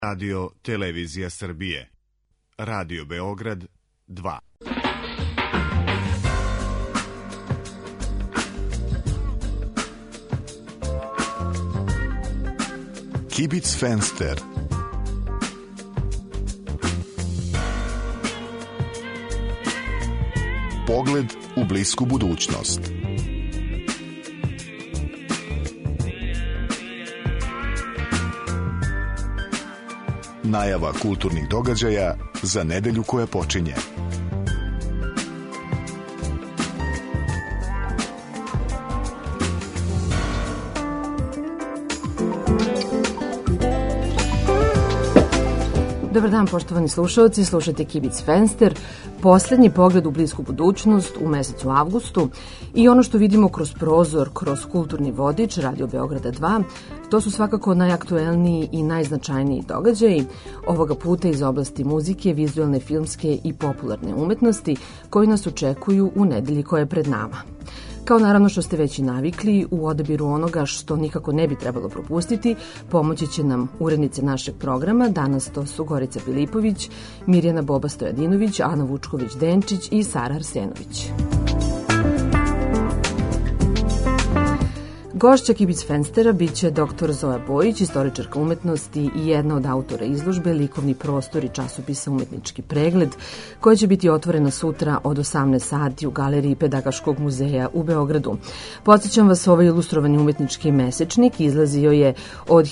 Radio Televizija Srbije. Radio Beograd 2. Kibic Fenster. Pogled u blisku budućnost. Najava kulturnih događaja za nedelju koja počinje. Dobar dan, poštovani slušalci, slušajte Kibic Fenster, poslednji pogled u blisku budućnost u mesecu avgustu i ono što vidimo kroz prozor, kroz kulturni vodič Radio Beograda 2, to su svakako najaktuelniji i najznačajniji događaji, ovoga puta iz oblasti muzike, vizualne, filmske i popularne umetnosti koji nas očekuju u nedelji koja je pred nama. Kao naravno što ste već i navikli, u odabiru onoga što nikako ne bi trebalo propustiti, pomoći će nam urednice našeg programa. Danas to su Gorica Filipović, Mirjana Boba Stojadinović, Ana Vučković-Denčić i Sara Arsenović. Gošća Kibic Fenstera biće dr. Zoja Bojić, istoričarka umetnosti i jedna od autora izložbe Likovni prostor i časopisa Umetnički pregled, koja će biti otvorena sutra od 18 sati u Galeriji Pedagoškog muzeja u Beogradu. Podsjećam vas, ovaj ilustrovani umetnički mesečnik izlazio je od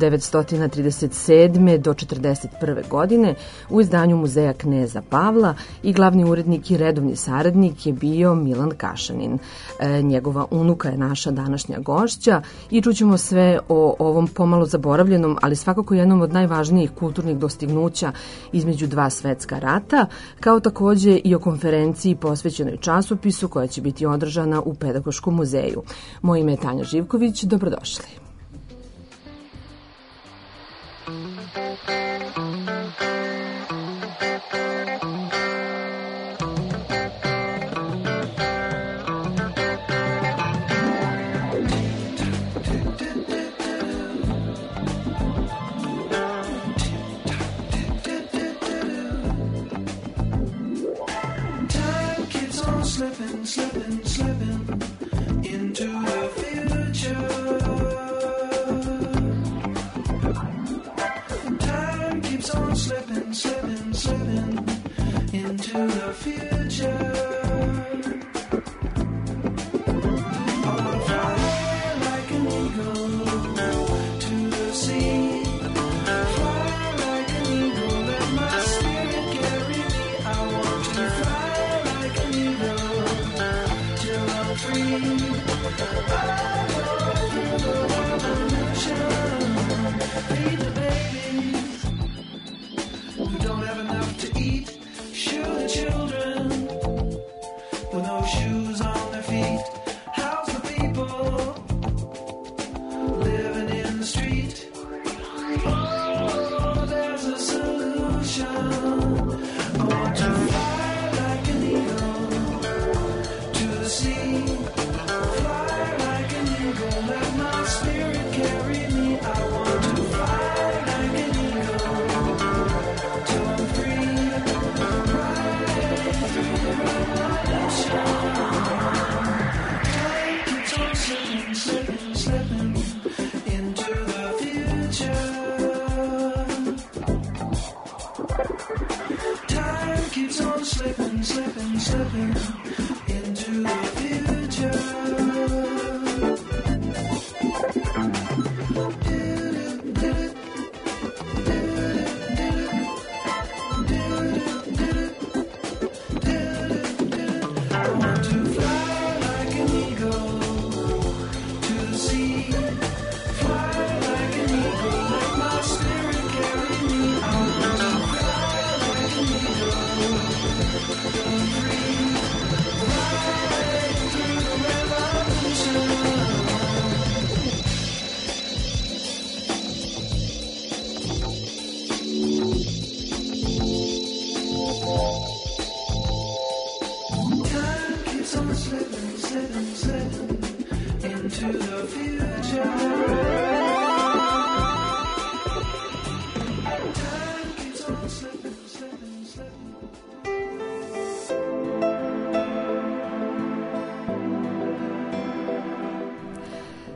1937. do 1941. godine u izdanju Muzeja Kneza Pavla i glavni urednik i redovni saradnik je bio Milan Kašanin. Njegova unuka je naša današnja gošća i čućemo sve o ovom pomalo zaboravljenom, ali svakako jednom od najvažnijih kulturnih dostignuća između dva svetska rata, kao takođe i o konferenciji posvećenoj časopisu koja će biti održana u Pedagoškom muzeju. Moje ime je Tanja Živković, dobrodošli.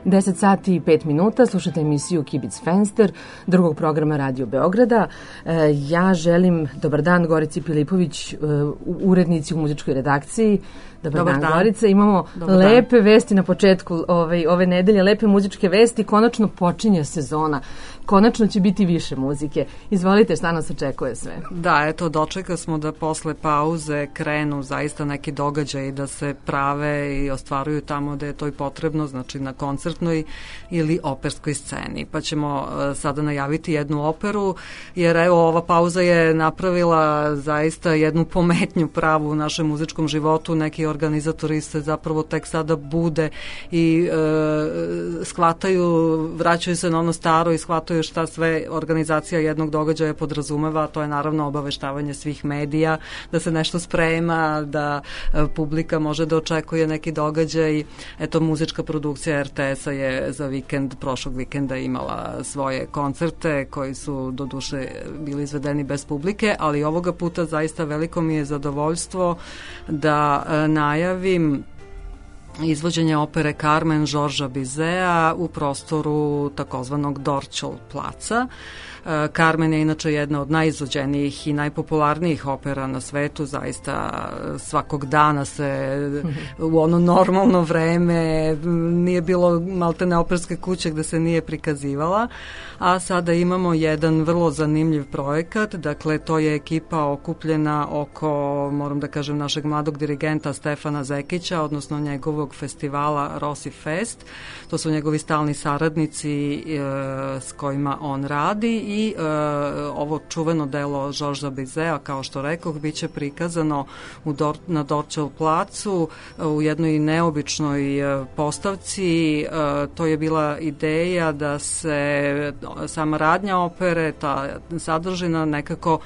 10 sati i 5 minuta, slušate emisiju Kibic Fenster, drugog programa Radio Beograda. Ja želim dobar dan Gorici Pilipović, urednici u muzičkoj redakciji. Dobar dan, Gorica. Imamo lepe vesti na početku ove nedelje, lepe muzičke vesti. Konačno počinje sezona. Konačno će biti više muzike. Izvolite, šta nas očekuje sve? Da, eto, dočeka smo da posle pauze krenu zaista neki događaji da se prave i ostvaruju tamo da je to i potrebno, znači na koncertnoj ili operskoj sceni. Pa ćemo sada najaviti jednu operu, jer evo, ova pauza je napravila zaista jednu pometnju pravu u našem muzičkom životu. Neki organizatori se zapravo tek sada bude i shvataju, vraćaju se na ono staro i shvataju šta sve organizacija jednog događaja podrazumeva, to je naravno obaveštavanje svih medija, da se nešto sprema, da publika može da očekuje neki događaj. Eto, muzička produkcija RTS-a je za vikend, prošlog vikenda imala svoje koncerte koji su doduše bili izvedeni bez publike, ali ovoga puta zaista veliko mi je zadovoljstvo da najavim izvođenje opere Carmen Georgesa Bizeta u prostoru takozvanog Dorćol placa. Carmen je inače jedna od najizvođenijih i najpopularnijih opera na svetu, zaista svakog dana se u ono normalno vreme nije bilo maltene operske kuće gde se nije prikazivala, a sada imamo jedan vrlo zanimljiv projekat, dakle to je ekipa okupljena oko, moram da kažem, našeg mladog dirigenta Stefana Zekića, odnosno njegovog festivala Rossi Fest. To su njegovi stalni saradnici s kojima on radi i ovo čuveno delo Georgesa Bizeta, kao što rekoh, bit će prikazano na Dorćol placu u jednoj neobičnoj postavci. To je bila ideja da se sama radnja opere, ta sadržina nekako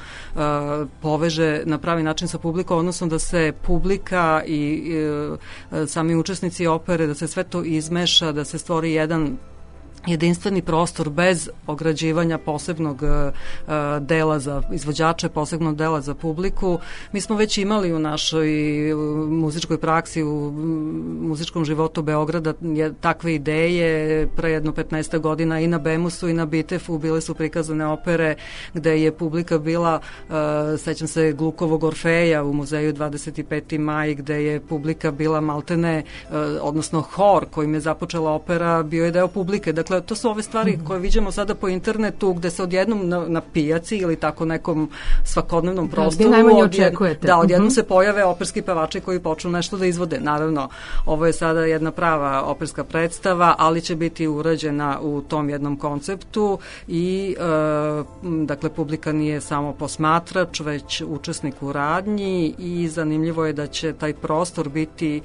poveže na pravi način sa publikom, odnosno da se publika i sami učesnici opere, da se sve to izmeša, da se stvori jedan jedinstveni prostor bez ograđivanja posebnog dela za izvođače, posebnog dela za publiku. Mi smo već imali u našoj muzičkoj praksi, u muzičkom životu Beograda takve ideje. Pre jedno 15 godina i na Bemusu i na Bitefu bile su prikazane opere gde je publika bila, sećam se Glukovog Orfeja u muzeju 25. maj, gde je publika bila maltene, odnosno hor kojim je započela opera, bio je deo publike. Dakle, to su ove stvari koje vidimo sada po internetu, gde se odjednom na pijaci ili tako nekom svakodnevnom prostoru odjednom se pojave operski pevači koji počnu nešto da izvode. Naravno, ovo je sada jedna prava operska predstava, ali će biti urađena u tom jednom konceptu i dakle, publika nije samo posmatrač, već učesnik u radnji i zanimljivo je da će taj prostor biti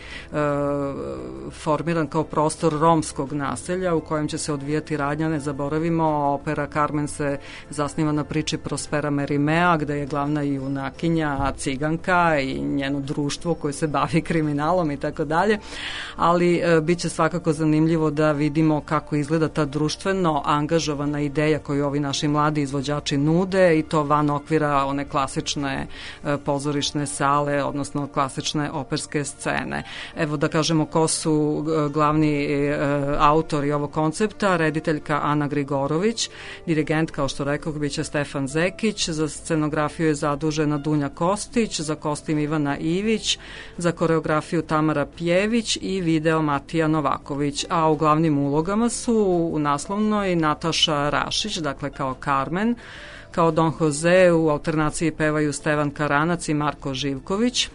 formiran kao prostor romskog naselja u kojem će se odvijati radnja. Ne zaboravimo, opera Carmen se zasniva na priči Prospera Merimea, gde je glavna junakinja ciganka i njeno društvo koje se bavi kriminalom i tako dalje, ali bit će svakako zanimljivo da vidimo kako izgleda ta društveno angažovana ideja koju ovi naši mladi izvođači nude i to van okvira one klasične pozorišne sale, odnosno klasične operske scene. Evo da kažemo ko su glavni autori ovog koncepta. Rediteljka Ana Grigorović, dirigent, kao što rekoh, biće Stefan Zekić, za scenografiju je zadužena Dunja Kostić, za kostim Ivana Ivić, za koreografiju Tamara Pjević i video Matija Novaković, a u glavnim ulogama su u naslovnoj Nataša Rašić, dakle kao Carmen, kao Don Jose u alternaciji pevaju Stevan Karanac i Marko Živković,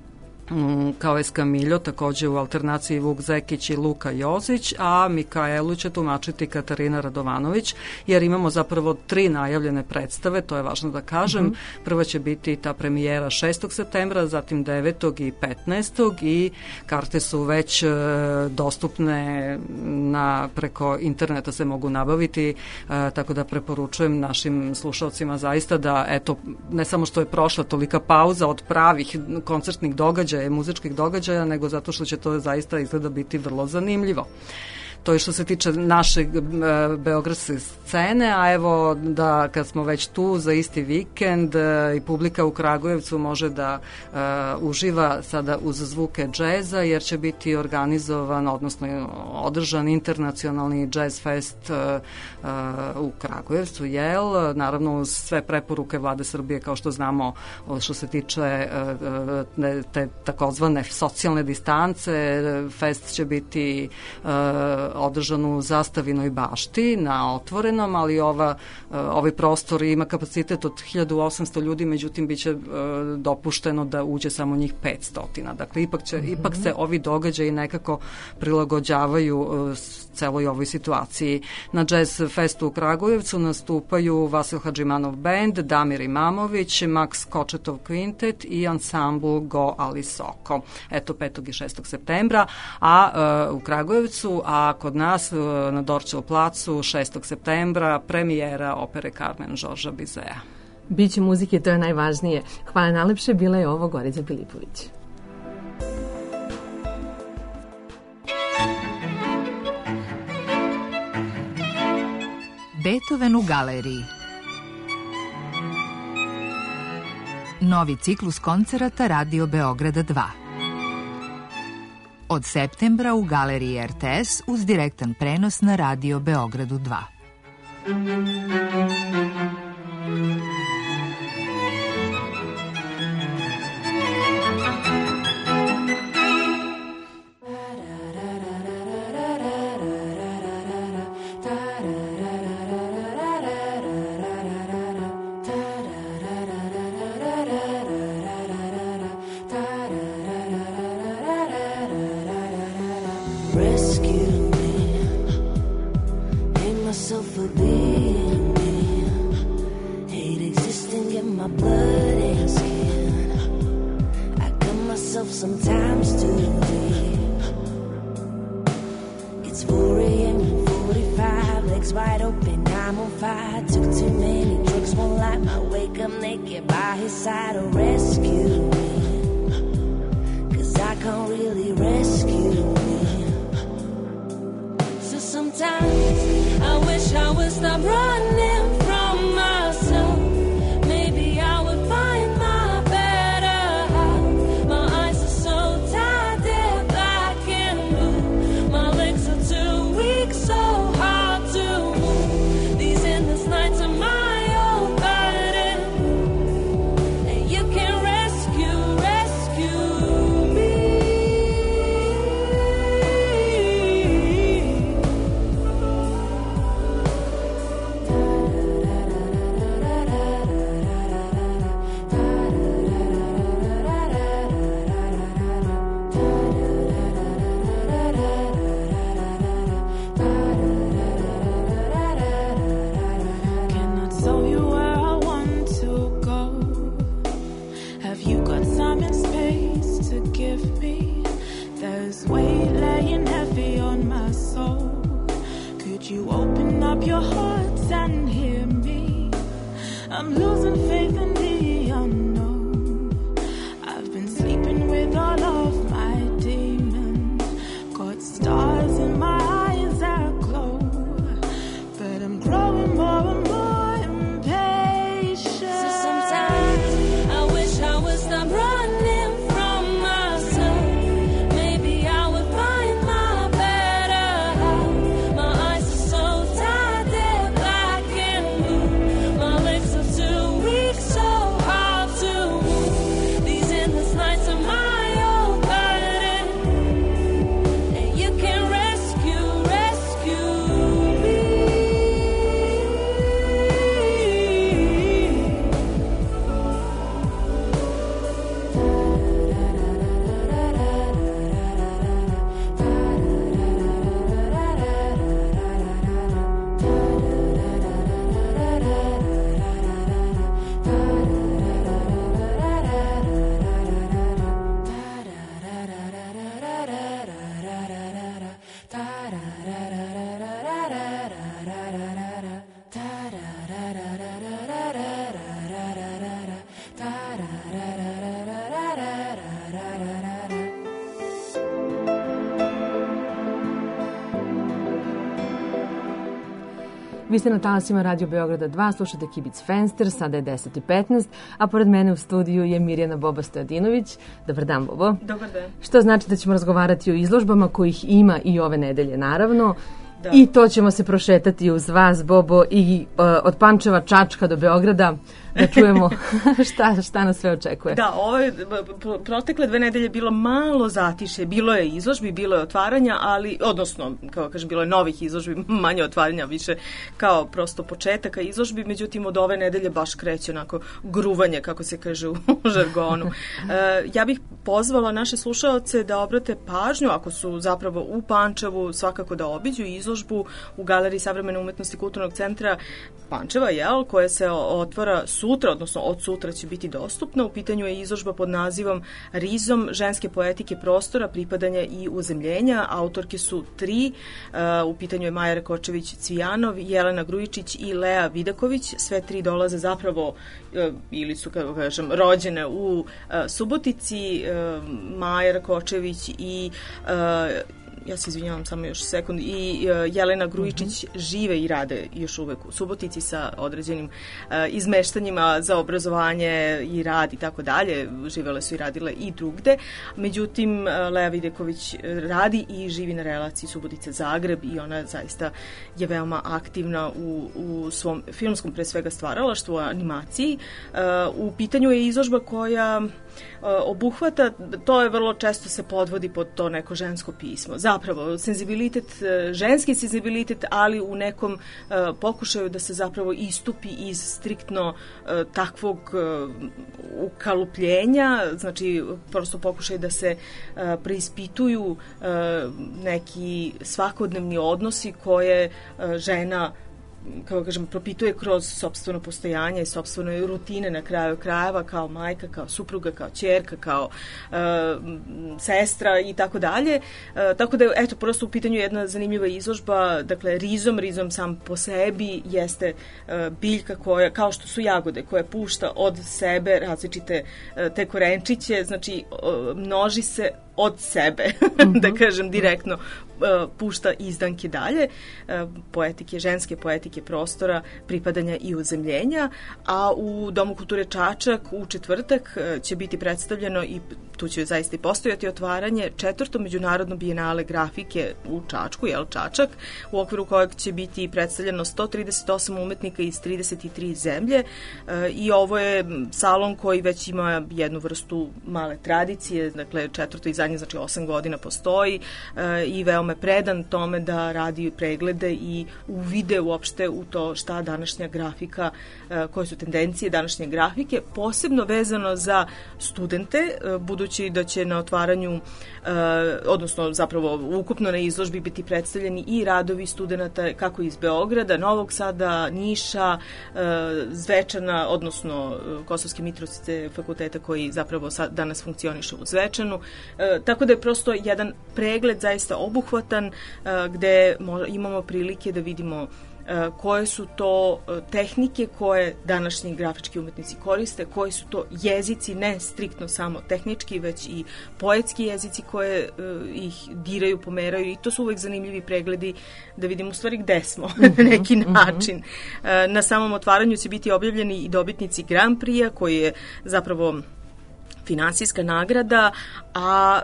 kao Eskamiljo, takođe u alternaciji Vuk Zekić i Luka Jozić, a Mikaelu će tumačiti Katarina Radovanović, jer imamo zapravo 3 najavljene predstave, to je važno da kažem. Prva će biti ta premijera 6. septembra, zatim 9. i 15. i karte su već dostupne preko interneta se mogu nabaviti, tako da preporučujem našim slušalcima zaista da, eto, ne samo što je prošla tolika pauza od pravih koncertnih događaja, muzičkih događaja, nego zato što će to zaista izgleda biti vrlo zanimljivo. To je što se tiče našeg beogradske scene, a evo da kad smo već tu za isti vikend i publika u Kragujevcu može da uživa sada uz zvuke džeza, jer će biti organizovan, odnosno održan internacionalni jazz fest u Kragujevcu, naravno uz sve preporuke Vlade Srbije, kao što znamo, što se tiče te takozvane socijalne distance. Fest će biti održan u Zastavinoj bašti na otvorenom, ali ovaj prostor ima kapacitet od 1800 ljudi, međutim biće dopušteno da uđe samo njih 500. Dakle, ipak se ovi događaji nekako prilagođavaju celoj ovoj situaciji. Na Jazz Festu u Kragujevcu nastupaju Vasil Hadžimanov band, Damir Imamović, Max Kočetov kvintet i ansambl Go Ali Soko. Eto, 5. i 6. septembra, a u Kragujevcu, a kod nas na Dorćol placu 6. septembra premijera opere Carmen Žorža Bizea. Biće muzike, to je najvažnije. Hvala najlepše, bila je ovo Gorica Pilipović. Beethoven u galeriji. Novi ciklus koncerata Radio Beograda 2. Od septembra u galeriji RTS uz direktan prenos na Radio Beogradu 2. Sometimes to leave. It's 4 a.m. 45, legs wide open, I'm on fire. Took too many drugs, won't light my wake up naked by his side. Oh, rescue me, 'cause I can't really rescue me. So sometimes I wish I would stop running from myself. Maybe I would find my better half. My eyes are so tired, they're black and blue. My legs are too weak, so hard to move. These endless nights are my own burden, and you can rescue me. Cannot tell you where I want to go. Have you got time and space to give me? There's weight laying heavy on my soul. Could you open up your heart and hear me? I'm losing faith in the unknown. I've been sleeping with all of my demons. Got stars in my eyes that glow, but I'm growing more and more impatient. So sometimes I wish I would stop running from myself. Maybe I would find my better half. My eyes are so tired, they're black and blue. My legs are too weak, so hard to Vi ste na talasima Radio Beograda 2, slušate Kibic Fenster, sada je 10:15, a pored mene u studiju je Mirjana Boba Stojadinović. Dobar dan, Bobo. Dobar dan. Što znači da ćemo razgovarati o izložbama kojih ima i ove nedelje, naravno. Da. I to ćemo se prošetati uz vas, Bobo, i od Pančeva, Čačka do Beograda, da čujemo šta nas sve očekuje. Da, protekle 2 nedelje bilo malo zatiše, bilo je izložbi, bilo je otvaranja, ali, odnosno, kao kažem, bilo je novih izložbi, manje otvaranja, više kao prosto početaka izložbi, međutim od ove nedelje baš kreće onako gruvanje, kako se kaže u žargonu. Ja bih pozvala naše slušaoce da obrate pažnju, ako su zapravo u Pančevu, svakako da obiđu izložbu u Galeriji savremene umetnosti Kulturnog centra Pančeva, koja se otvara sutra, odnosno od sutra će biti dostupna. U pitanju je izložba pod nazivom Rizom ženske poetike prostora, pripadanja i uzemljenja. Autorke su 3. U pitanju je Maja Rakočević-Cvijanov, Jelena Grujičić i Lea Vidaković. Sve 3 dolaze zapravo ili su, kako kažem, rođene u Subotici. Maja Rakočević i ja se izvinjavam samo još sekund, i Jelena Grujičić žive i rade još uvek u Subotici sa određenim izmeštanjima za obrazovanje i rad i tako dalje. Živele su i radile i drugde. Međutim, Lea Videković radi i živi na relaciji Subotica-Zagreb i ona zaista je veoma aktivna u svom filmskom, pre svega, stvaralaštvu, animaciji. U pitanju je izložba koja obuhvata, to je vrlo često se podvodi pod to neko žensko pismo. Zapravo, senzibilitet, ženski senzibilitet, ali u nekom pokušaju da se zapravo istupi iz striktno takvog ukalupljenja, znači prosto pokušaj da se preispituju neki svakodnevni odnosi koje žena, kako kažem, propituje kroz sopstveno postojanje i sopstvene rutine na kraju krajeva, kao majka, kao supruga, kao ćerka, kao sestra i tako dalje. Tako da, eto, prosto u pitanju je jedna zanimljiva izložba, dakle, rizom sam po sebi jeste biljka koja, kao što su jagode, koja pušta od sebe različite te korenčiće, znači množi se od sebe, da kažem direktno, pušta izdanke dalje, poetike, ženske poetike prostora, pripadanja i uzemljenja, a u Domu kulture Čačak u četvrtak će biti predstavljeno, i tu će zaista i postojati otvaranje, 4. međunarodno bijenale grafike u Čačku, Čačak, u okviru kojeg će biti predstavljeno 138 umetnika iz 33 zemlje, i ovo je salon koji već ima jednu vrstu male tradicije, dakle 4. izdanje, znači 8 godina postoji, i veoma predan tome da radi preglede i uvide uopšte u to šta današnja grafika, koje su tendencije današnje grafike, posebno vezano za studente, budući da će na otvaranju, odnosno zapravo ukupno na izložbi biti predstavljeni i radovi studenta kako iz Beograda, Novog Sada, Niša, Zvečana, odnosno Kosovske Mitrovice, fakulteta koji zapravo danas funkcioniše u Zvečanu. Tako da je prosto jedan pregled zaista obuhvatan, gde imamo prilike da vidimo koje su to tehnike koje današnji grafički umetnici koriste, koji su to jezici, ne striktno samo tehnički, već i poetski jezici koje ih diraju, pomeraju, i to su uvek zanimljivi pregledi da vidimo u stvari gde smo na neki način. Na samom otvaranju će biti objavljeni i dobitnici Grand Prix-a, koji je zapravo finansijska nagrada, a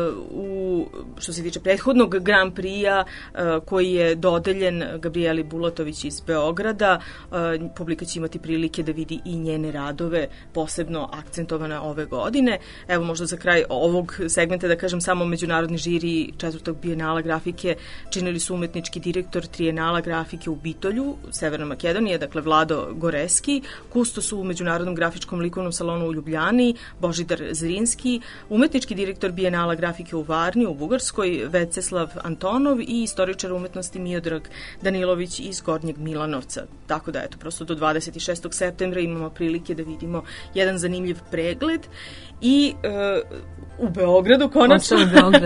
što se tiče prethodnog Grand Prix-a koji je dodeljen Gabrijeli Bulatović iz Beograda, publika će imati prilike da vidi i njene radove, posebno akcentovane ove godine. Evo, možda za kraj ovog segmenta da kažem samo međunarodni žiri 4. bijenala grafike činili su umetnički direktor Trijenala grafike u Bitolju, Severna Makedonija, dakle Vlado Goreski, kustos u Međunarodnom grafičkom likovnom salonu u Ljubljani, Božidar Zrinski, umetnički direktor bijenala grafike u Varni u Bugarskoj, Veceslav Antonov, i istoričar umetnosti Miodrag Danilović iz Gornjeg Milanovca. Tako da, eto, prosto do 26. septembra imamo prilike da vidimo jedan zanimljiv pregled. I u Beogradu konačno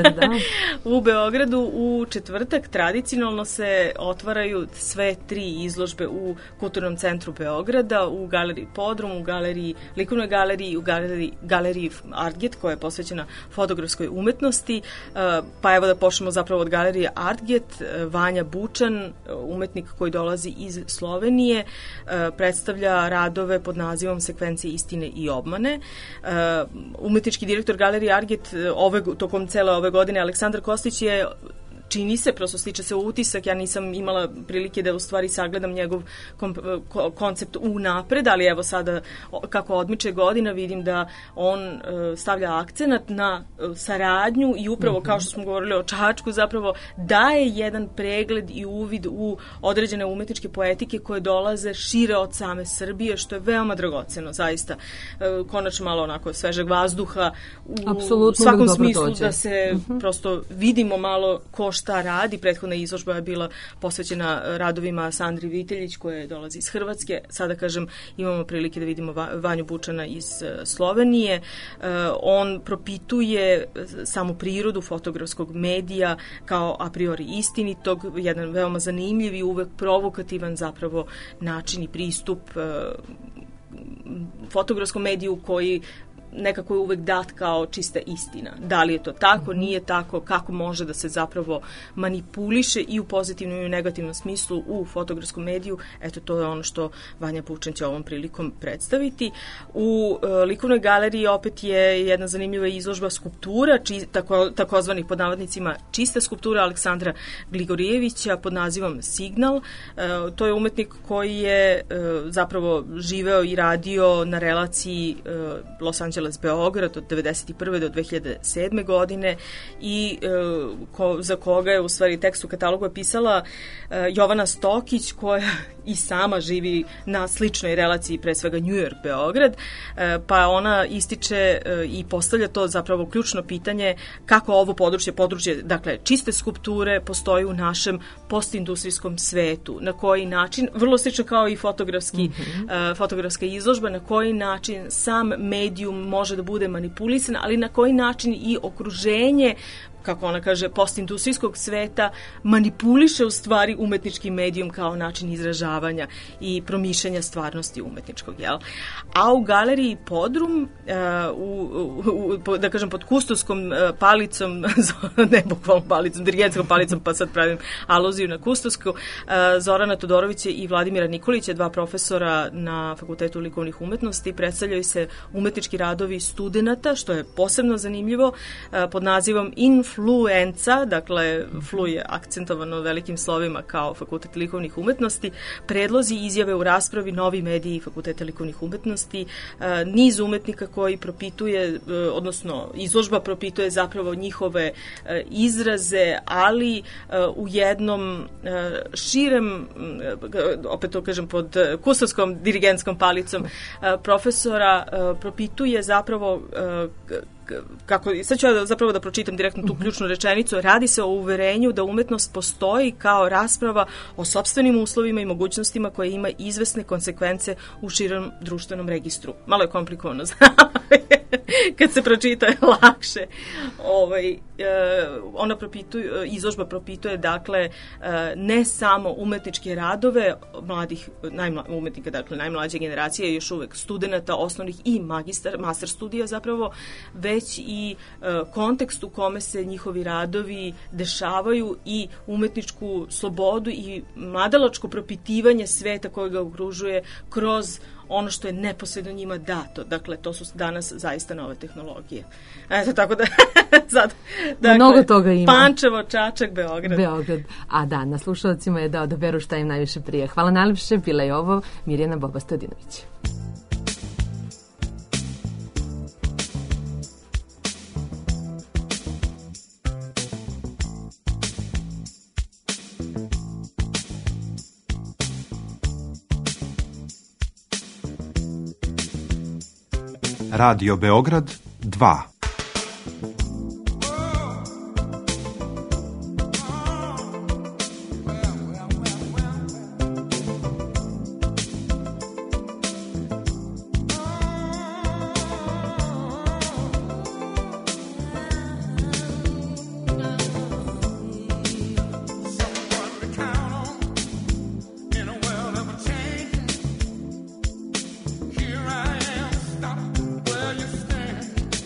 u Beogradu u četvrtak tradicionalno se otvaraju sve 3 izložbe u Kulturnom centru Beograda, u galeriji Podrum, u galeriji Likovnoj galeriji i u galeriji galeriji Artget koja je posvećena fotografskoj umetnosti. Pa evo da počnemo zapravo od galerije Artget. Vanja Bučan, umetnik koji dolazi iz Slovenije, predstavlja radove pod nazivom Sekvencije istine i obmane. Umetnički direktor galerije Artget tokom cele ove godine Aleksandar Kostić je, čini se, prosto stiče se utisak, ja nisam imala prilike da u stvari sagledam njegov koncept unapred, ali evo sada kako odmiče godina vidim da on stavlja akcenat na saradnju i upravo kao što smo govorili o Čačku zapravo daje jedan pregled i uvid u određene umetničke poetike koje dolaze šire od same Srbije, što je veoma dragoceno, zaista. Konačno malo onako svežeg vazduha u svakom smislu da se prosto vidimo malo ko šta radi. Prethodna izložba je bila posvećena radovima Sandri Viteljić koje dolazi iz Hrvatske. Sada, kažem, imamo prilike da vidimo Vanju Bučana iz Slovenije. On propituje samu prirodu fotografskog medija kao a priori istinitog, jedan veoma zanimljiv i uvek provokativan zapravo način i pristup fotografskom mediju koji nekako je uvek dat kao čista istina. Da li je to tako, nije tako, kako može da se zapravo manipuliše i u pozitivnom i u negativnom smislu u fotografskom mediju, eto to je ono što Vanja Bučan će ovom prilikom predstaviti. U likovnoj galeriji opet je jedna zanimljiva izložba skulptura, takozvanih pod navodnicima čista skulptura Aleksandra Gligorijevića pod nazivom Signal. To je umetnik koji je zapravo živeo i radio na relaciji Los Angeles Beograd od 1991. do 2007. godine i za koga je u stvari tekst u katalogu je pisala Jovana Stokić koja i sama živi na sličnoj relaciji, pre svega New York Beograd, pa ona ističe i postavlja to zapravo ključno pitanje kako ovo područje, dakle čiste skulpture postoji u našem postindustrijskom svetu, na koji način, vrlo slično kao i fotografska izložba, na koji način sam medijum može da bude manipulisan, ali na koji način i okruženje, kako ona kaže, postindustrijskog sveta manipuliše u stvari umetničkim medijom kao način izražavanja i promišljanja stvarnosti umetničkog, jel? A u galeriji Podrum, da kažem pod kustoskom palicom, ne bukvalno palicom, dirigentskom palicom, pa sad pravim aluziju na kustosku, Zorana Todorovića i Vladimira Nikolića, dva profesora na Fakultetu likovnih umetnosti, predstavljaju se umetnički radovi studenata, što je posebno zanimljivo, pod nazivom Influenca, dakle flu je akcentovano velikim slovima kao Fakultet likovnih umetnosti, predlozi i izjave u raspravi, novi mediji Fakulteta likovnih umetnosti, niz umetnika koji propituje, odnosno izložba propituje zapravo njihove izraze, ali u jednom širem, opet to kažem pod kustoskom dirigentskom palicom profesora, propituje zapravo sad ću ja zapravo da pročitam direktno tu ključnu rečenicu. Radi se o uverenju da umetnost postoji kao rasprava o sopstvenim uslovima i mogućnostima koje ima izvesne konsekvence u širem društvenom registru. Malo je komplikovano, kad se pročita je lakše. Ona izložba propituje, dakle, ne samo umetničke radove mladih umetnika, dakle najmlađe generacije, još uvek studenata osnovnih i master studija zapravo, već i kontekst u kome se njihovi radovi dešavaju i umetničku slobodu i mladalačko propitivanje sveta koje ga okružuje kroz ono što je neposredno njima dato. Dakle, to su danas zaista nove tehnologije. Eto, tako da sad, dakle, mnogo toga ima. Pančevo, Čačak, Beograd. A da, na slušalcima je da odaberu šta im najviše prije. Hvala najlepše, bila je ovo Mirjana Boba-Stojadinović. Radio Beograd 2. Here I am, stop where you stand.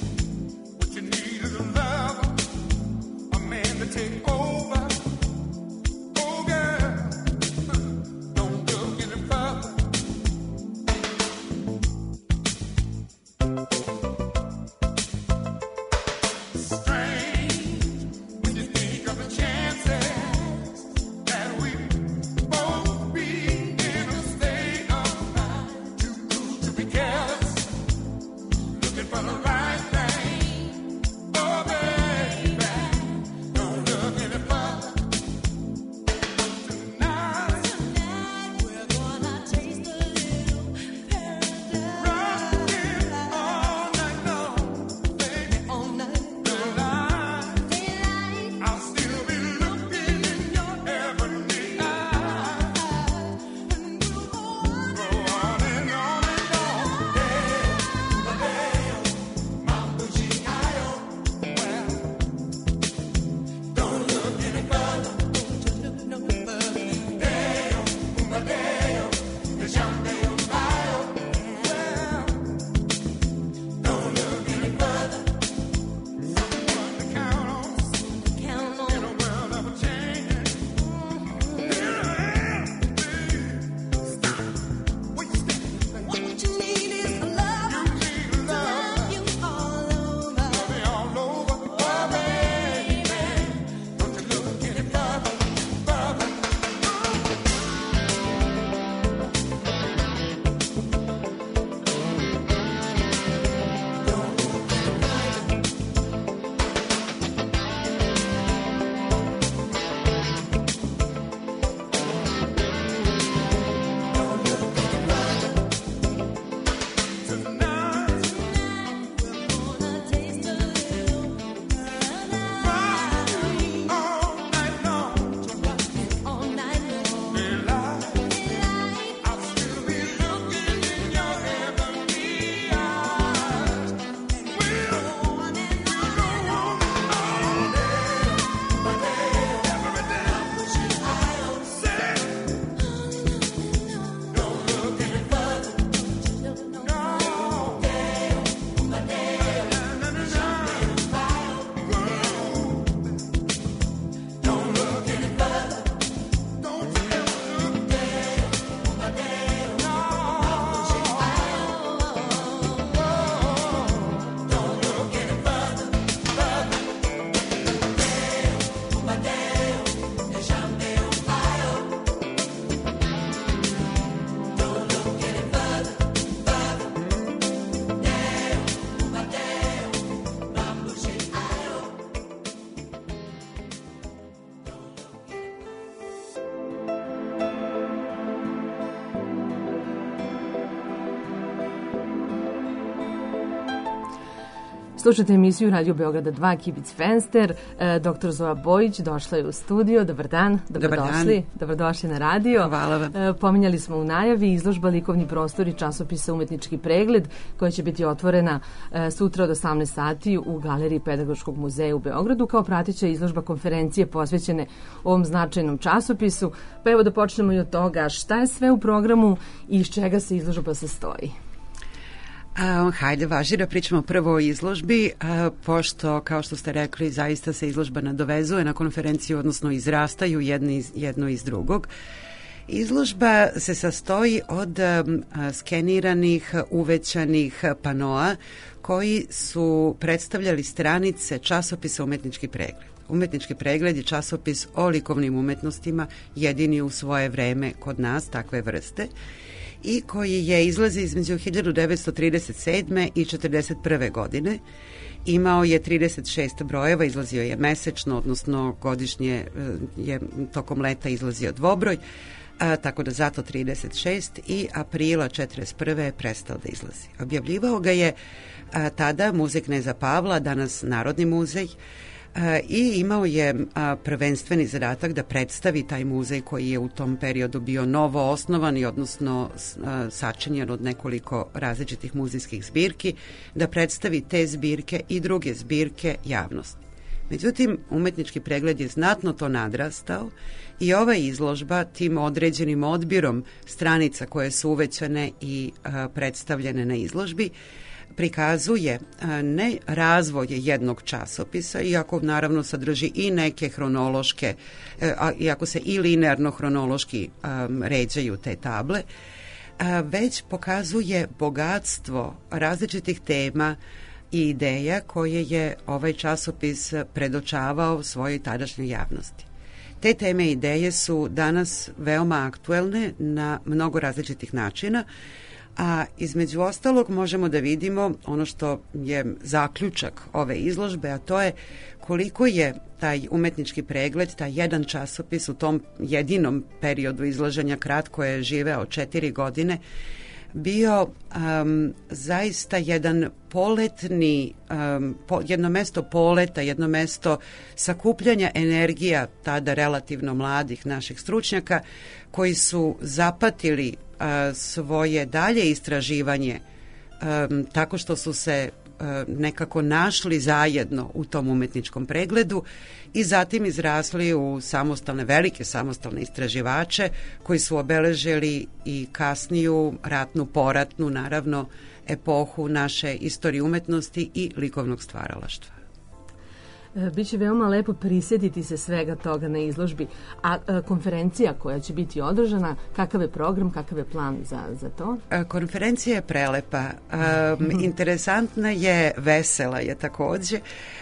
Slušajte emisiju Radio Beograda 2 Kibic Fenster. Dr. Zoja Bojić došla je u studio. Dobar dan. Dobrodošli. Dobrodošli na radio. Hvala vam. Pominjali smo u najavi izložba Likovni prostori časopisa Umetnički pregled koja će biti otvorena sutra od 18 sati u Galeriji Pedagoškog muzeja u Beogradu kao prateća izložba konferencije posvećene ovom značajnom časopisu. Pa evo da počnemo i od toga šta je sve u programu i iz čega se izložba sastoji. Hajde, važi da pričamo prvo o izložbi, pošto, kao što ste rekli, zaista se izložba nadovezuje na konferenciju, odnosno izrastaju jedno iz drugog. Izložba se sastoji od skeniranih, uvećanih panoa koji su predstavljali stranice časopisa Umetnički pregled. Umetnički pregled je časopis o likovnim umetnostima, jedini u svoje vreme kod nas takve vrste, i koji je izlazi između 1937. i 1941. godine. Imao je 36 brojeva, izlazio je mesečno, odnosno godišnje je tokom leta izlazio dvobroj, tako da zato 36 i aprila 1941. je prestao da izlazi. Objavljivao ga je tada Muzej kneza Pavla, danas Narodni muzej, i imao je prvenstveni zadatak da predstavi taj muzej koji je u tom periodu bio novo osnovan i odnosno sačinjen od nekoliko različitih muzejskih zbirki, da predstavi te zbirke i druge zbirke javnosti. Međutim, Umetnički pregled je znatno to nadrastao i ova izložba tim određenim odbirom stranica koje su uvećane i predstavljene na izložbi prikazuje ne razvoj jednog časopisa, iako naravno sadrži i neke hronološke, iako se i linearno hronološki ređaju te table, već pokazuje bogatstvo različitih tema i ideja koje je ovaj časopis predočavao svojoj tadašnjoj javnosti. Te teme i ideje su danas veoma aktuelne na mnogo različitih načina, a između ostalog možemo da vidimo ono što je zaključak ove izložbe, a to je koliko je taj Umetnički pregled, taj jedan časopis u tom jedinom periodu izlaženja, kratko je živeo 4 godine, bio zaista jedan poletni, jedno mesto poleta, jedno mesto sakupljanja energija tada relativno mladih naših stručnjaka koji su zapatili svoje dalje istraživanje tako što su se nekako našli zajedno u tom umetničkom pregledu i zatim izrasli u velike samostalne istraživače koji su obeležili i kasniju ratnu, poratnu, naravno, epohu naše istorije umetnosti i likovnog stvaralaštva. Biće veoma lepo prisjetiti se svega toga na izložbi. A konferencija koja će biti održana, kakav je program, kakav je plan za to? Konferencija je prelepa. Interesantna je, vesela je takođe.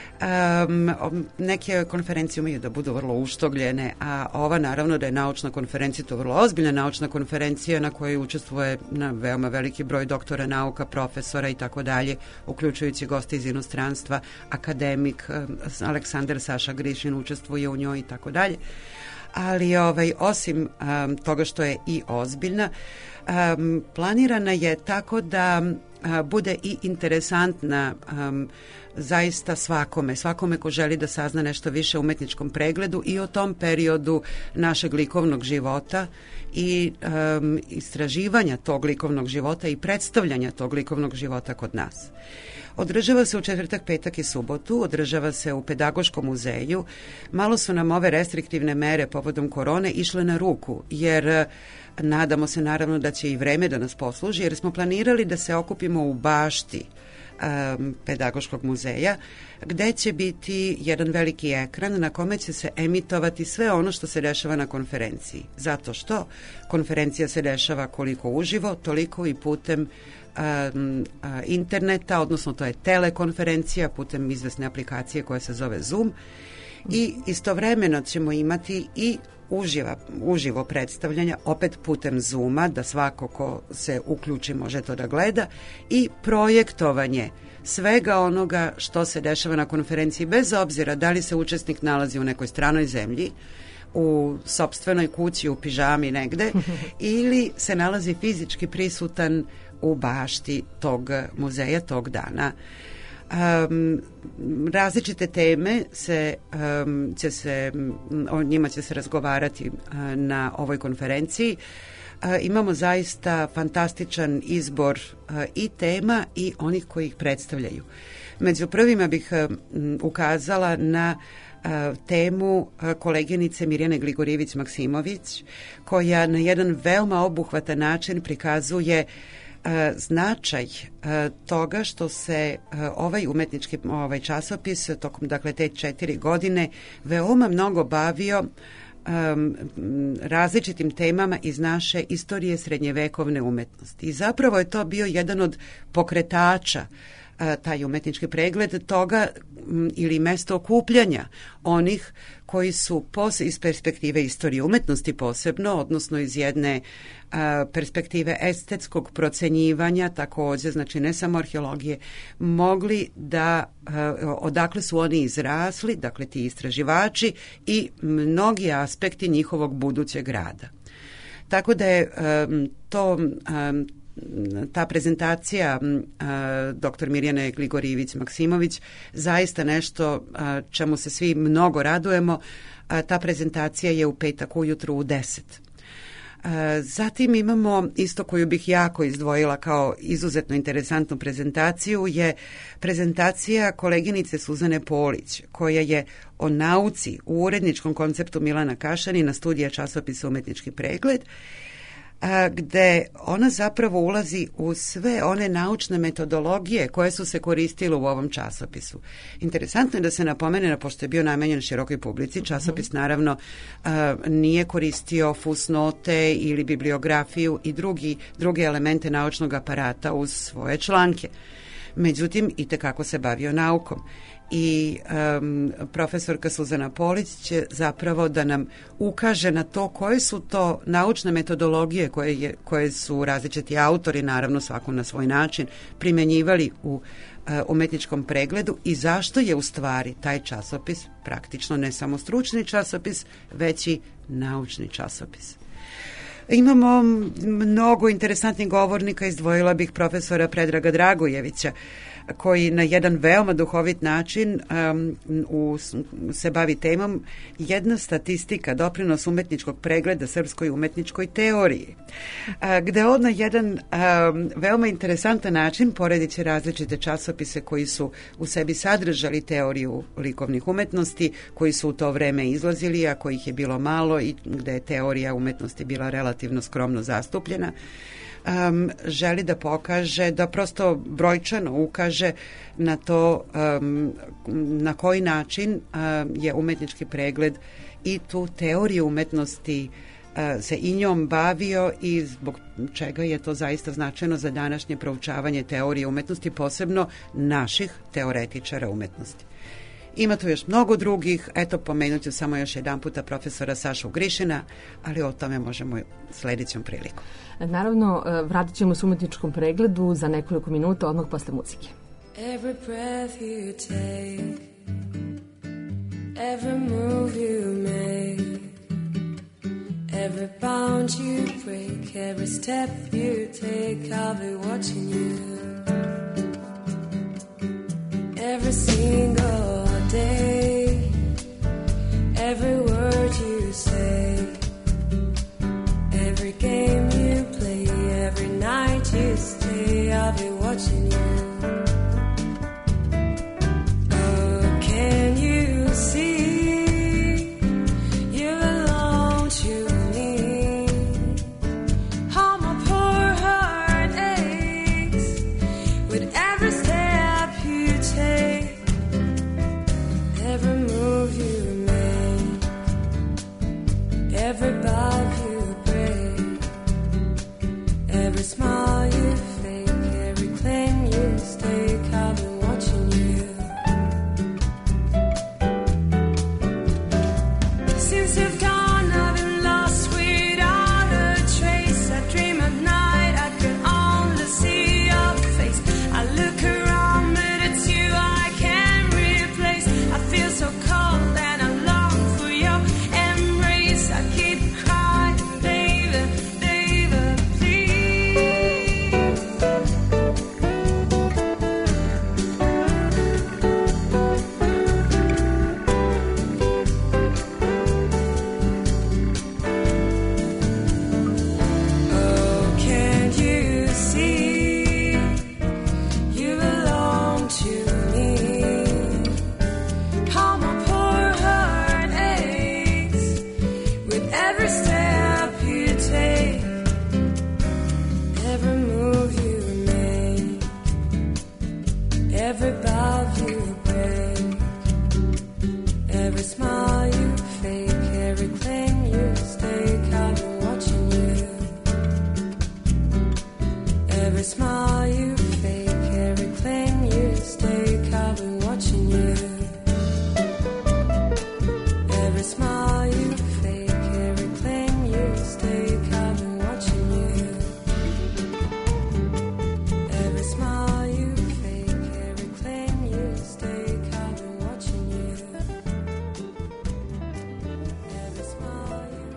Neke konferencije umiju da budu vrlo uštogljene, a ova naravno da je naučna konferencija, to je vrlo ozbiljna naučna konferencija na kojoj učestvuje veoma veliki broj doktora nauka, profesora i tako dalje, uključujući goste iz inostranstva, akademik Aleksandar Saša Grišin učestvuje u njoj i tako dalje. Ali osim toga što je i ozbiljna, planirana je tako da bude i interesantna zaista svakome ko želi da sazna nešto više o umetničkom pregledu i o tom periodu našeg likovnog života i istraživanja tog likovnog života i predstavljanja tog likovnog života kod nas. Održava se u četvrtak, petak i subotu, održava se u Pedagoškom muzeju. Malo su nam ove restriktivne mere povodom korone išle na ruku, jer nadamo se naravno da će i vreme da nas posluži, jer smo planirali da se okupimo u bašti Pedagoškog muzeja, gde će biti jedan veliki ekran na kome će se emitovati sve ono što se dešava na konferenciji. Zato što konferencija se dešava koliko uživo, toliko i putem interneta, odnosno to je telekonferencija putem izvesne aplikacije koja se zove Zoom, i istovremeno ćemo imati i uživo predstavljanja, opet putem Zooma, da svako ko se uključi može to da gleda, i projektovanje svega onoga što se dešava na konferenciji, bez obzira da li se učesnik nalazi u nekoj stranoj zemlji, u sopstvenoj kući, u pižami negde, ili se nalazi fizički prisutan u bašti tog muzeja tog dana. Različite teme o njima će se razgovarati na ovoj konferenciji. Imamo zaista fantastičan izbor i tema i onih koji ih predstavljaju. Među prvima bih ukazala na temu koleginice Mirjane Gligorijević-Maksimović, koja na jedan veoma obuhvatan način prikazuje značaj toga što se ovaj umetnički časopis tokom dakle te 4 godine veoma mnogo bavio različitim temama iz naše istorije srednjevekovne umetnosti. I zapravo je to bio jedan od pokretača, taj umetnički pregled toga ili mesto okupljanja onih koji su iz perspektive istorije umetnosti posebno, odnosno iz jedne perspektive estetskog procenjivanja također, znači ne samo arheologije, mogli da odakle su oni izrasli, dakle ti istraživači i mnogi aspekti njihovog budućeg rada. Tako da je ta prezentacija dr. Mirjane Gligorijević-Maksimović zaista nešto čemu se svi mnogo radujemo. Ta prezentacija je u petak ujutru u 10. Zatim imamo isto koju bih jako izdvojila kao izuzetno interesantnu prezentaciju, je prezentacija koleginice Suzane Polić, koja je o nauci u uredničkom konceptu Milana Kašanina, studija časopisa Umetnički pregled, gde ona zapravo ulazi u sve one naučne metodologije koje su se koristile u ovom časopisu. Interesantno je da se napomene, pošto je bio namenjen širokoj publici, časopis naravno nije koristio fusnote ili bibliografiju i druge elemente naučnog aparata uz svoje članke. Međutim, itekako se bavio naukom. I profesorka Suzana Polić će zapravo da nam ukaže na to koje su to naučne metodologije koje su različiti autori, naravno svako na svoj način, primjenjivali u umetničkom pregledu i zašto je u stvari taj časopis praktično ne samo stručni časopis, već i naučni časopis. Imamo mnogo interesantnih govornika, izdvojila bih profesora Predraga Dragojevića, koji na jedan veoma duhovit način se bavi temom jedna statistika, doprinos umetničkog pregleda srpskoj umetničkoj teoriji, gde on na jedan veoma interesantan način, poredeći različite časopise koji su u sebi sadržali teoriju likovnih umetnosti, koji su u to vreme izlazili, a kojih je bilo malo i gde je teorija umetnosti bila relativno skromno zastupljena, želi da pokaže, da prosto brojčano ukaže na to na koji način je umetnički pregled i tu teoriju umetnosti se i njom bavio i zbog čega je to zaista značajno za današnje proučavanje teorije umetnosti, posebno naših teoretičara umetnosti. Ima tu još mnogo drugih, eto pomenut ću samo još jedan puta profesora Sašu Grišina, ali o tome možemo sljedećom prilikom. Naravno, vratit ćemo se umetničkom pregledu za nekoliko minuta, odmah posle muzike. Every breath you take, every move you make, every bound you break, every step you take, I'll be watching you. Every single day, every word you say, every game you play, every night you stay, I'll be watching you. Oh, can you see you belong to me? How my poor heart aches with every step you take. Every bow you break, every smile you fake, every claim you stake, I've been watching you. Every smile you fake, every claim you stake, I've been watching you. Every smile you fake, every claim you stake, I've been watching you. Every smile you fake, every claim you stake, I've been watching you. Every smile you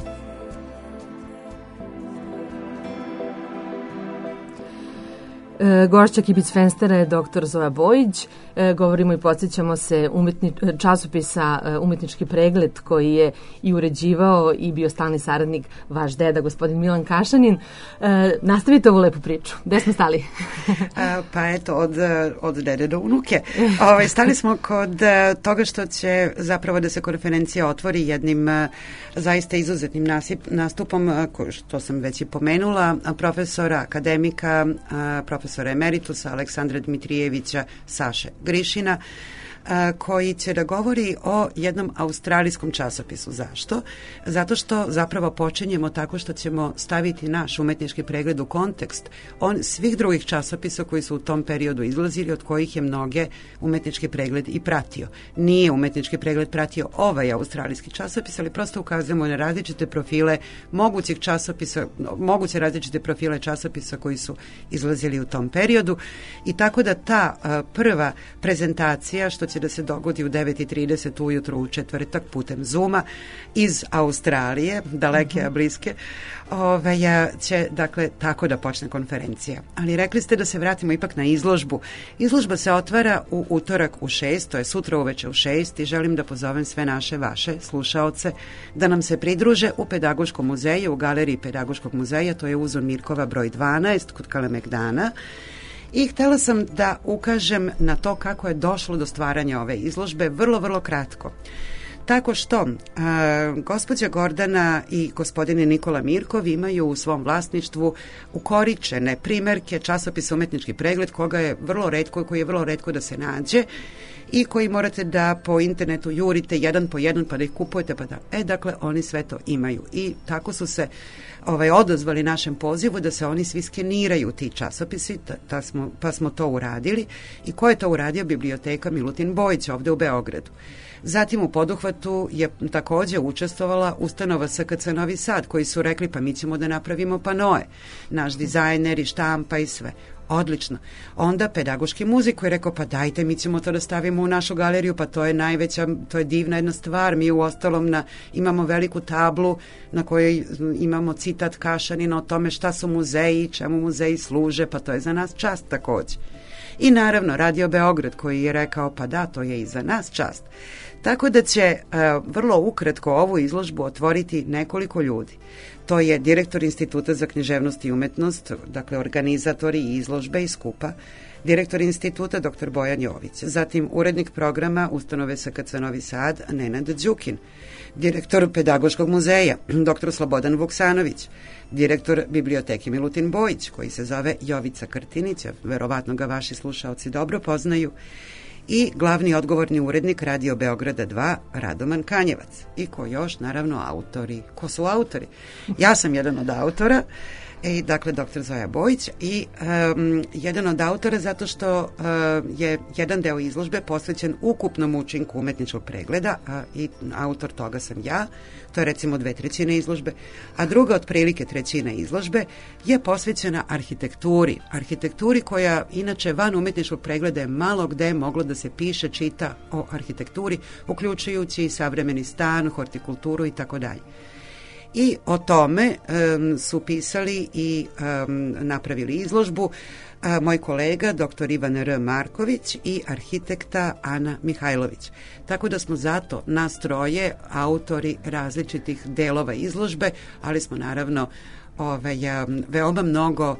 Gošća Kibic Fenstera je dr. Zoja Bojić. Govorimo i podsjećamo se časopisa Umetnički pregled koji je i uređivao i bio stalni saradnik vaš deda, gospodin Milan Kašanin. Nastavite ovu lepu priču. Gde smo stali? Pa eto, od dede do unuke. Stali smo kod toga što će zapravo da se konferencija otvori jednim zaista izuzetnim nastupom, što sam već i pomenula, profesora, akademika, profesora emeritusa Aleksandra Dmitrijevića Saše Grišina, koji će da govori o jednom australijskom časopisu. Zašto? Zato što zapravo počinjemo tako što ćemo staviti naš umetnički pregled u kontekst svih drugih časopisa koji su u tom periodu izlazili, od kojih je mnoge umetnički pregled i pratio. Nije umetnički pregled pratio ovaj australijski časopis, ali prosto ukazujemo na različite profile mogućih časopisa, moguće različite profile časopisa koji su izlazili u tom periodu, i tako da ta prva prezentacija, što će da se dogodi u 9:30 ujutru u četvrtak putem Zooma iz Australije, daleke a bliske, će dakle tako da počne konferencija. Ali rekli ste da se vratimo ipak na izložbu. Izložba se otvara u utorak u 6, to je sutra uveče u 6, i želim da pozovem sve vaše slušaoce da nam se pridruže u Pedagoškom muzeju, u galeriji Pedagoškog muzeja, to je Uzun Mirkova broj 12 kod Kalemegdana. I htjela sam da ukažem na to kako je došlo do stvaranja ove izložbe, vrlo kratko. Tako što gospođa Gordana i gospodine Nikola Mirkov imaju u svom vlasništvu ukoričene primerke časopisa Umetnički pregled, koji je vrlo retko da se nađe i koji morate da po internetu jurite jedan po jedan pa da ih kupujete. Dakle, oni sve to imaju. I tako su se odazvali našem pozivu da se oni svi skeniraju, ti časopisi, pa smo to uradili. I ko je to uradio? Biblioteka Milutin Bojić ovde u Beogradu. Zatim u poduhvatu je takođe učestvovala ustanova SKC Novi Sad, koji su rekli pa mi ćemo da napravimo panoe. Naš dizajner i štampa i sve. Odlično. Onda Pedagoški muzej koji je rekao pa dajte, mi ćemo to da stavimo u našu galeriju, pa to je to je divna jedna stvar. Mi u ostalom imamo veliku tablu na kojoj imamo citat Kašanina o tome šta su muzeji, čemu muzeji služe, pa to je za nas čast takođe. I naravno Radio Beograd koji je rekao pa da, to je i za nas čast. Tako da će vrlo ukratko ovu izložbu otvoriti nekoliko ljudi. To je direktor Instituta za književnost i umetnost, dakle organizatori izložbe i skupa, direktor instituta dr. Bojan Jović, zatim urednik programa ustanove SKC Novi Sad Nenad Đukin, direktor Pedagoškog muzeja dr. Slobodan Vuksanović, direktor biblioteke Milutin Bojić, koji se zove Jovica Krtinić, verovatno ga vaši slušaoci dobro poznaju, i glavni odgovorni urednik Radio Beograda 2 Radoman Kanjevac. I ko još? Naravno autori. Ko su autori? Ja sam jedan od autora, dakle dr. Zoja Bojić, i jedan od autora zato što je jedan deo izložbe posvećen ukupnom učinku umetničkog pregleda, i autor toga sam ja, to je recimo 2/3 izložbe, a druga otprilike 1/3 izložbe je posvećena arhitekturi koja inače van umetničkog pregleda je malo gde moglo da se piše, čita o arhitekturi, uključujući i savremeni stan, hortikulturu i tako dalje. I o tome su pisali i napravili izložbu moj kolega dr. Ivan R. Marković i arhitekta Ana Mihajlović. Tako da smo zato nas troje autori različitih delova izložbe, ali smo naravno veoma mnogo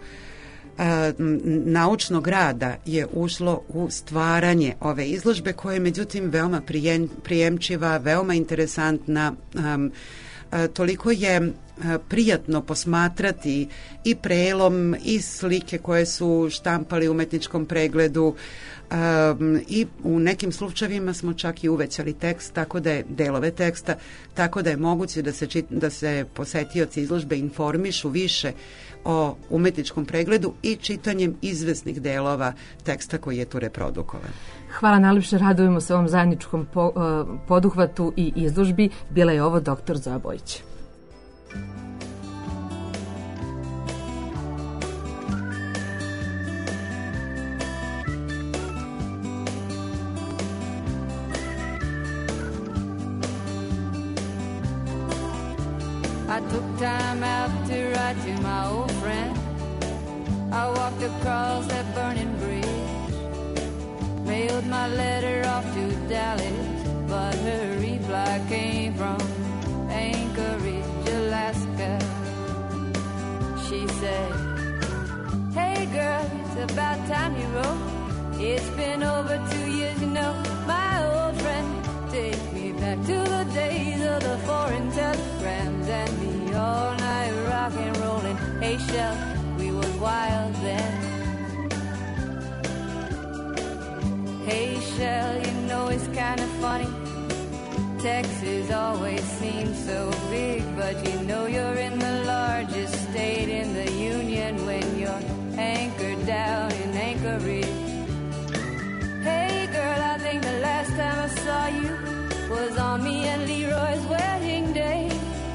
naučnog rada je ušlo u stvaranje ove izložbe, koja je međutim veoma prijemčiva, veoma interesantna. Toliko je prijatno posmatrati i prelom i slike koje su štampali u umetničkom pregledu, i u nekim slučajevima smo čak i uvećali tekst, tako da je delove teksta, tako da je moguće da se posetioci izložbe informišu više o umetničkom pregledu i čitanjem izvesnih delova teksta koji je tu reprodukovan. Hvala najlepše, radujemo se ovom zajedničkom poduhvatu i izložbi. Bila je ovo dr. Zoja Bojić. I took time out to write to my old friend. I walked across that burning bridge, mailed my letter off to Dallas, but her reply came from Anchorage, Alaska. She said, "Hey girl, it's about time you wrote. It's been over 2 years, you know, my old friend. Take me back to the days of the foreign telegrams and the all-night rock and rollin'. Hey, Shell, we was wild then. Hey, Shell, you know it's kind of funny. Texas always seems so big, but you know you're in the largest state in the union when you're anchored down in Anchorage. Hey, girl, I think the last time I saw you was on me and Leroy's wedding day.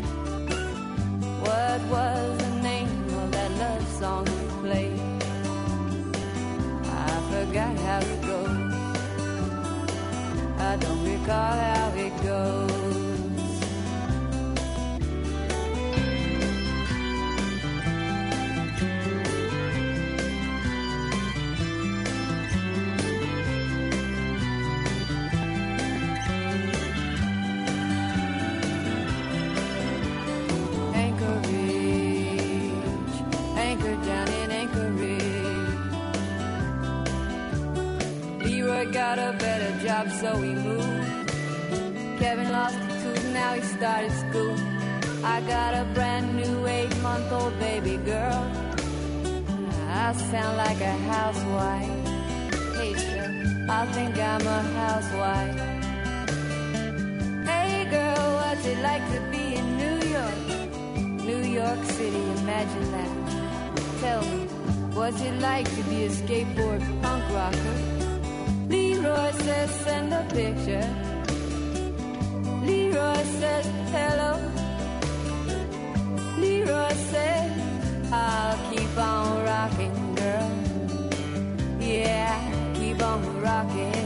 What was the name of that love song you played? I forgot how it goes. I don't recall how it goes. Got a better job, so we moved. Kevin lost a tooth, now he started school. I got a brand new 8-month-old baby girl. I sound like a housewife. Hey, sir, I think I'm a housewife. Hey, girl, what's it like to be in New York? New York City, imagine that. Tell me, what's it like to be a skateboard punk rocker? Leroy says send a picture. Leroy says hello. Leroy says I'll keep on rocking, girl. Yeah, keep on rocking.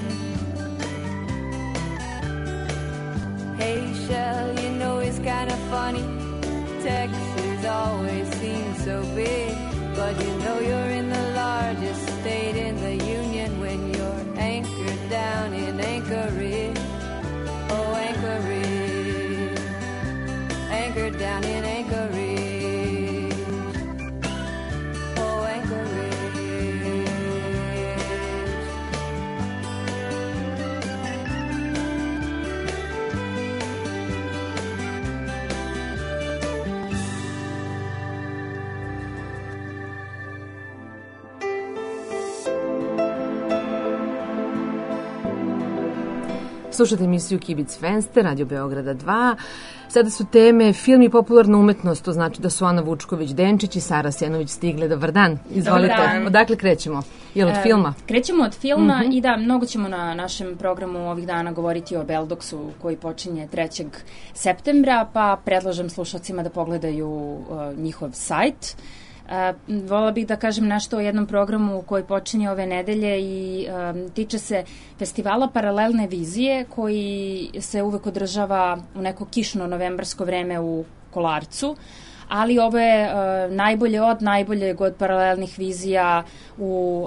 Hey, Shell, you know it's kind of funny. Texas always seems so big, but you know you're in the largest state in the union when you're anchored down in Anchorage. Oh, Anchorage. Anchored down in Anchorage. Oh, Anchorage. Slušate emisiju Kibic Fenster, Radio Beograda 2. Sada su teme film i popularna umetnost, to znači da su Ana Vučković-Denčić i Sara Sjanović stigle. Dobar dan, izvolite. Dobar dan. Odakle krećemo? Je li od filma? Krećemo od filma i da, mnogo ćemo na našem programu ovih dana govoriti o Beldoksu koji počinje 3. septembra, pa predlažem slušalcima da pogledaju njihov sajt. Volila bih da kažem nešto o jednom programu koji počinje ove nedelje i tiče se festivala Paralelne vizije koji se uvek održava u neko kišno novembarsko vreme u Kolarcu, ali ovo je najbolje od najboljeg od paralelnih vizija u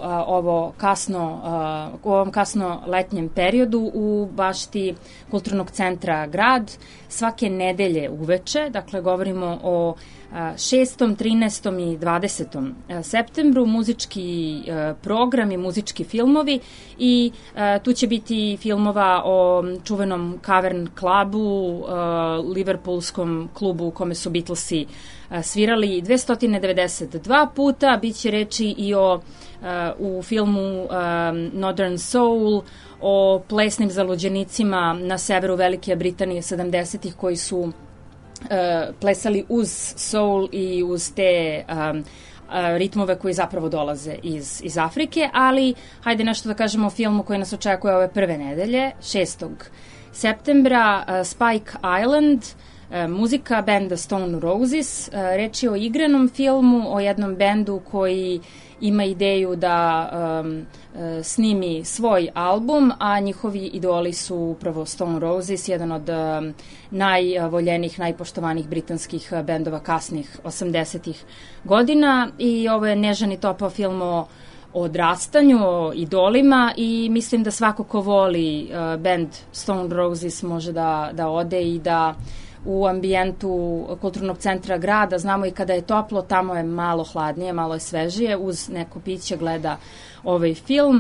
ovom kasno letnjem periodu u bašti Kulturnog centra Grad svake nedelje uveče, dakle govorimo o 6., 13. i 20. septembru, muzički program i muzički filmovi i tu će biti filmova o čuvenom Cavern Clubu, liverpoolskom klubu u kome su Beatlesi svirali 292 puta, bit će reči i u filmu Northern Soul, o plesnim zaluđenicima na severu Velike Britanije 70-ih koji su plesali uz soul i uz te ritmove koji zapravo dolaze iz Afrike, ali hajde nešto da kažemo o filmu koji nas očekuje ove prve nedelje, 6. septembra, Spike Island, muzika benda Stone Roses, reč je o igranom filmu, o jednom bendu koji ima ideju da snimi svoj album, a njihovi idoli su upravo Stone Roses, jedan od najvoljenih, najpoštovanih britanskih bendova kasnih 80-ih godina i ovo je nežan i topao film o odrastanju, o idolima i mislim da svako ko voli bend Stone Roses može da ode i da u ambijentu Kulturnog centra Grada, znamo i kada je toplo, tamo je malo hladnije, malo je svežije, uz neko piće gleda ovaj film.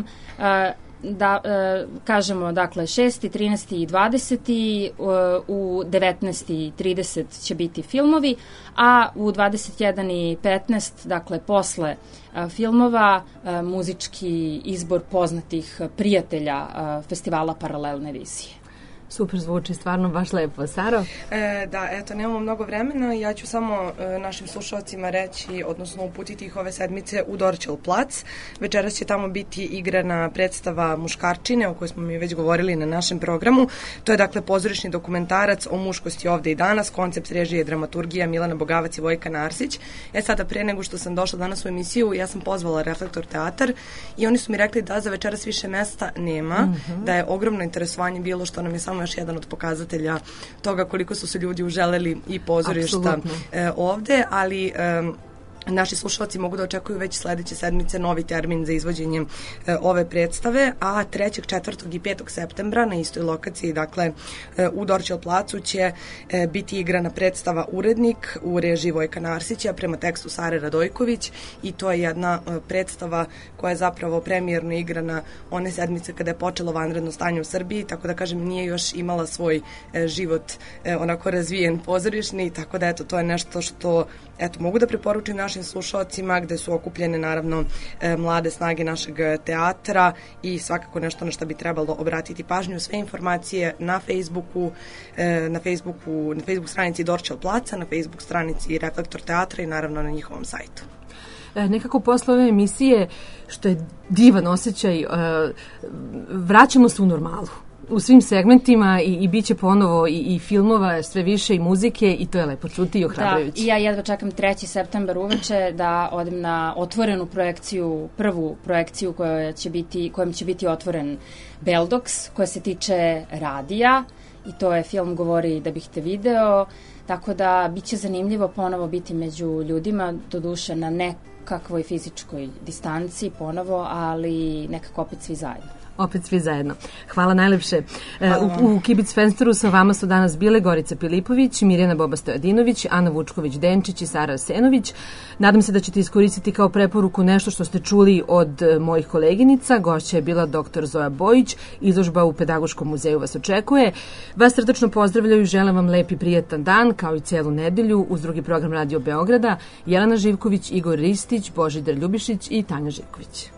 Kažemo, dakle, 6., 13. i 20. U 19.30 će biti filmovi, a u 21 i 15, dakle, posle filmova, muzički izbor poznatih prijatelja festivala Paralelne vizije. Super zvuči, stvarno baš lepo. Saro? Da, eto, nemamo mnogo vremena. Ja ću samo našim slušalcima reći, odnosno uputiti ih ove sedmice u Dorćol plac. Večeras će tamo biti igrana predstava Muškarčine, o kojoj smo mi već govorili na našem programu. To je, dakle, pozorišni dokumentarac o muškosti ovde i danas, koncept režije, dramaturgija Milana Bogavac i Vojka Arsić. Sada, pre nego što sam došla danas u emisiju, ja sam pozvala Reflektor teatar i oni su mi rekli da za večeras više mesta nema, da je ogromno interesovanje bilo, što nam je samo još jedan od pokazatelja toga koliko su se ljudi uželeli i pozorišta ovde, ali naši slušalci mogu da očekuju već sledeće sedmice novi termin za izvođenje ove predstave, a 3., 4. i 5. septembra na istoj lokaciji, dakle u Dorćol placu, će biti igrana predstava Urednik u režiji Vojka Arsića prema tekstu Sare Radojković i to je jedna predstava koja je zapravo premijerno igrana one sedmice kada je počelo vanredno stanje u Srbiji, tako da kažem nije još imala svoj život onako razvijen pozorišni, tako da eto to je nešto što mogu da preporučim našim slušalcima, gde su okupljene naravno mlade snage našeg teatra i svakako nešto na što bi trebalo obratiti pažnju. Sve informacije na Facebooku, na Facebook stranici Dorćol placa, na Facebook stranici Reflektor teatra i naravno na njihovom sajtu. Nekako posle ove emisije, što je divan osjećaj, vraćamo se u normalu. U svim segmentima i bit će ponovo i filmova sve više i muzike i to je lepo čuti i ohrabrujući. Da, i ja jedva čekam 3. septembar uveče da odem na otvorenu projekciju, prvu projekciju kojom će biti otvoren Beldox, koja se tiče radija i to je film Govori da bih te video, tako da bit će zanimljivo ponovo biti među ljudima, doduše na nekakvoj fizičkoj distanci ponovo, ali nekako opet svi zajedno. Opet svi zajedno. Hvala najlepše. U Kibic Fensteru sa vama su danas bile Gorica Pilipović, Mirjana Boba-Stojadinović, Ana Vučković-Denčić i Sara Asenović. Nadam se da ćete iskoristiti kao preporuku nešto što ste čuli od mojih koleginica. Gošća je bila dr. Zoja Bojić. Izložba u Pedagoškom muzeju vas očekuje. Vas srdačno pozdravljaju i želim vam lep i prijatan dan, kao i celu nedelju, uz drugi program Radio Beograda. Jelena Živković, Igor Ristić, Božidar Ljubišić i Tanja Živković.